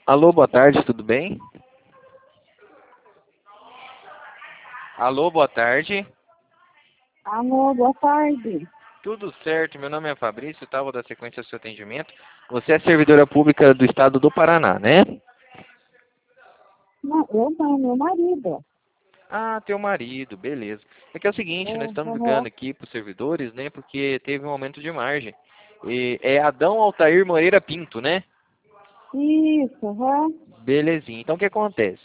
Alô, boa tarde, tudo bem? Alô, boa tarde. Alô, boa tarde. Tudo certo, meu nome é Fabrício, tá? Vou dar sequência ao seu atendimento. Você é servidora pública do estado do Paraná, né? Não, eu não, meu marido. Ah, teu marido, beleza. É que é o seguinte, nós estamos ligando Uhum. aqui para os servidores, né? Porque teve um aumento de margem. E é Adão Altair Moreira Pinto, né? Isso, uhum. Belezinha. Então, o que acontece?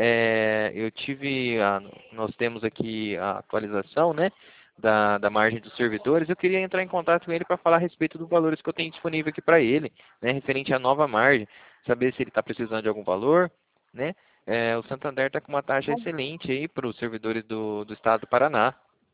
Nós temos aqui a atualização, né, da margem dos servidores. Eu queria entrar em contato com ele para falar a respeito dos valores que eu tenho disponível aqui para ele, né, referente à nova margem, saber se ele está precisando de algum valor, né? O Santander está com uma taxa excelente aí para os servidores do estado do Paraná.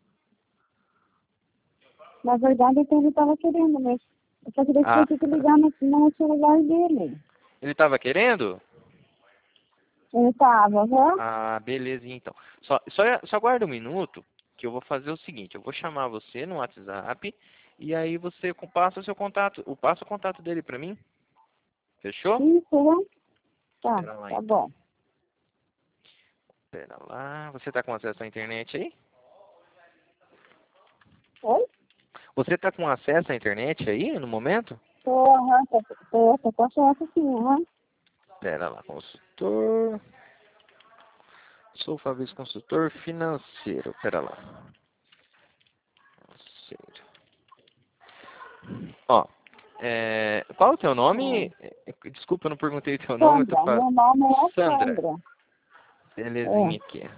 Na verdade, então, ele estava querendo, mas eu só queria que Ah, você ligar no celular dele. ele estava querendo? Ele estava, uhum. Ah, belezinha então. Só aguarda um minuto que eu vou fazer o seguinte, eu vou chamar você no WhatsApp e aí você passa o seu contato, passa o contato dele para mim. Fechou? Isso, uhum. Tá, Pera lá tá então. bom. Pera lá. Você está com acesso à internet aí? Oi? Você está com acesso à internet aí no momento? Tô, uhum, tô com acesso sim, uhum. Pera lá, consultor. Sou o Fabrício, consultor financeiro. Pera lá. Financeiro. Ó, qual é o teu nome? Desculpa, eu não perguntei o teu nome. Sandra, meu nome é Sandra. Sandra. Belezinha É. aqui.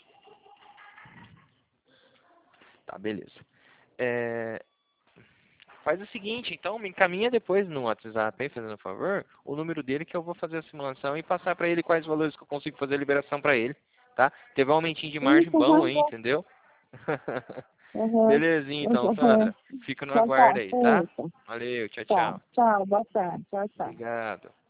Tá, beleza. É, faz o seguinte, então, me encaminha depois no WhatsApp aí, fazendo um favor, o número dele que eu vou fazer a simulação e passar para ele quais valores que eu consigo fazer a liberação para ele, tá? Teve um aumentinho de margem Isso, bom uhum. aí, entendeu? Uhum. Belezinha, então, Uhum. Sandra. Fica no Então tá, aguardo aí, tá? isso. Valeu, tchau, Tá, tchau. tchau, boa tarde, tchau, tchau. Obrigado.